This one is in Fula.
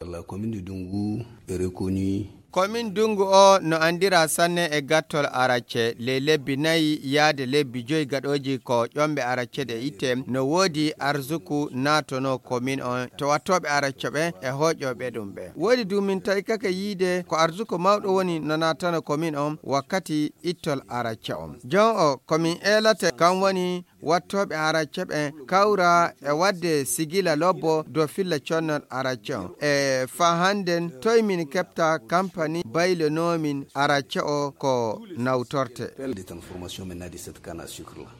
la commune de Dungu est reconnue. Commune Dungu o no andira sanne e gattol arace le lebbi nayi yaade lebbi joyi gaɗoji ko ƴomɓe arace ɗe itte no woodi arzuku natono commune on to wattoɓe arace ɓe e hoƴoɓe ɗum ɓe woodi dumin tawi kaka yiide ko arzuku mawɗo woni no natano commune on wakkati ittol arace on jon o commune elate kam woni wattoɓe arace ɓe kawra e wadde sigila lobbo do filla connol arace on e fa hannden toye min kepta campagne baylenomin arace o ko nawtorte.